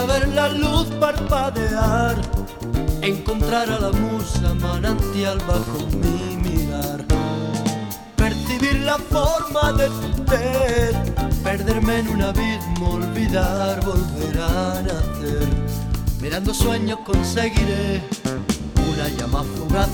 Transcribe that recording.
para ver la luz parpadear, encontrar a la musa manantial bajo mi mirar, percibir la forma de tu piel, perderme en un abismo, olvidar, volver a nacer. Mirando sueños conseguiré una llama fugaz